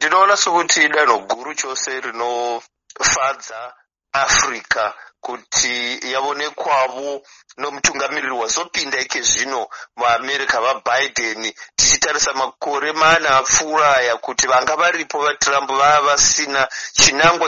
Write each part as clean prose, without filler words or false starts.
ndinoona sokuti danho guru chose rinofadza Africa kuti yaonekwavo nomutungamiriri wazopinda ike zvino muAmerica vaBiden, tichitarisa makore 4 apfuura aya kuti vanga varipo vaTrump vava vasina chinangwa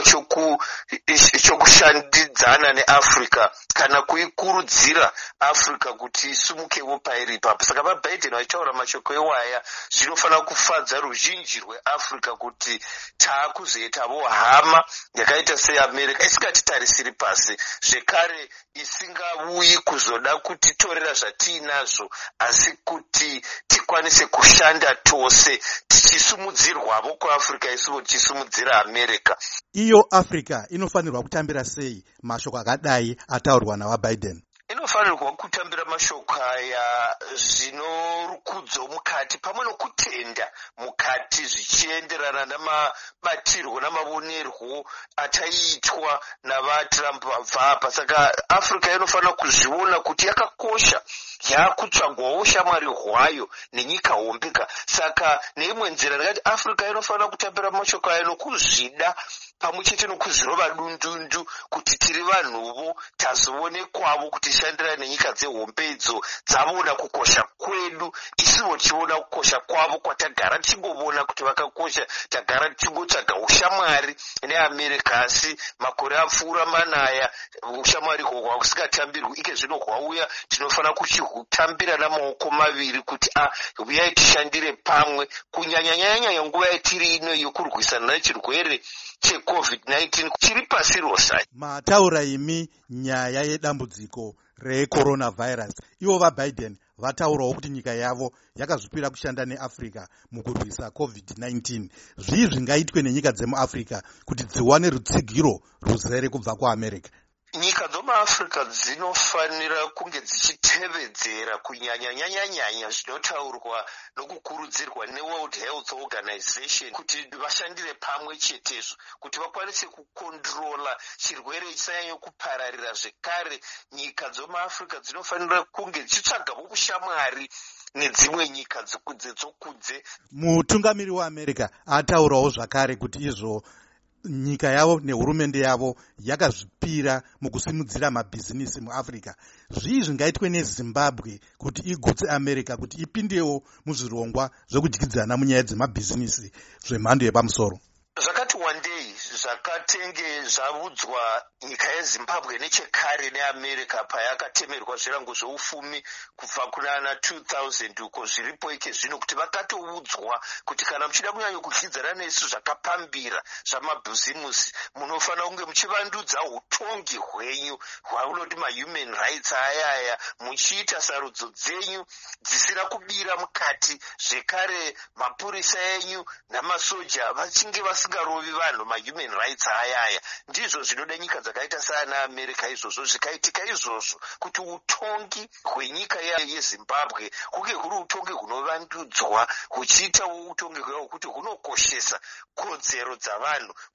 chokushandidzana neAfrica kana kuikurudzira Africa kuti isumukewo pairi ipapo. Saka vaBiden vachitaura mashoko iwaya zvinofanira kufadza ruzhinji rweAfrica kuti taakuzoitavo hama yakaita seAmerica isingatitarisiri pasi, zvekare isingauyi kuzoda kutitorera zvatiinazvo, asi kuti tikwanise kushanda tose tichisumudzirwavo kuAfrica isuwo tichisumudzira America. Iyo Africa inofanirwa kutambira sei mashoko akadai ataurwa navaBiden? Inofanirwa kutambira mashoko aya zvino rukudzo mukati pamwe nokutenda mukati zvichienderana namabatirwo namaonerwo ataitwa navaTrump vabva apa. Saka Africa inofanira kuzviona kuti yakakosha, yakutsvagwawo ushamwari hwayo nenyika hombeka. Saka neimwe nzira ndakati Africa inofanira kutambira mashoko aya nokuzvida pamwe chete nokuzvirova dundundu kuti tiri vanhuvo tazoonekwawo kuti tishandirane nenyika dzehombe idzo dzavona kukosha kwedu, isiwo tichiona kukosha kwavo kwatagara tichingovona kuti vakakosha, tagara tichingotsvaga ushamwari neAmerica. Asi makore apfuura 4 aya ushamwari hwo hwakusingatambirwi, ike zvino hwauya tinofanira kuchihutambira namaoko maviri kuti uyai tishandire pamwe, kunyanyanyanya nguva yatiri ino yokurwisana nechirwere cheCovid-19 chiri pasi rose. Mataura imi nyaya yedambudziko recoronavirus. Ivo vaBiden vataurawo kuti nyika yavo yakazvipira kushanda neAfrica mukurwisa COVID-19. Zvii zvingaitwe nenyika dzemuAfrica kuti dziwane rutsigiro ruzere kubva kuAmerica? Nyika dzomuAfrica dzinofanira kunge dzichitevedzera kunyanyanyanya zvinotaurwa nokukurudzirwa neWorld Health Organization kuti vashandire pamwe chetezvo kuti vakwanise kukontrola chirwere chisanyanya kupararira. Zvekare nyika dzomuAfrica dzinofanira kunge dzichitsvagawo ushamwari nedzimwe nyika dzokudze. Mutungamiri weAmerica ataurawo zvakare kuti izvo nyika yavo nehurumende yavo yakazvipira mukusimudzira mabhizinisi muAfrica. Zvii zvingaitwe neZimbabwe kuti igutse America kuti ipindewo muzvirongwa zvekudyidzana munyaya dzemabhizinisi zvemhando yepamusoro? Zvakati wandei zvakatenge zvaudzwa nyika yeZimbabwe nechekare neAmerica payakatemerwa zvirango zveufumi kubva kunana 2000 uko zviripo ike zvino kuti vakatoudzwa kuti kana muchida kunyanya kudyidzana nesu zvakapambira zvamabhizimusi munofanira kunge muchivandudza utongi hwenyu hwaunoti mahuman rights ayaya, muchiita sarudzo dzenyu dzisina kubira mukati. Zvekare mapurisa enyu namasoja vachinge vasingarovi vanhu mahuman rights ayaya. Ndizvo zvinoda nyika dzakaita sana America izvozvo zvikaitika izvozvo kuti utongi hwenyika yeZimbabwe kunge huri utongi hunovandudzwa huchiitawo utongi hwawo kuti hunokoshesa kodzero dzavanhu.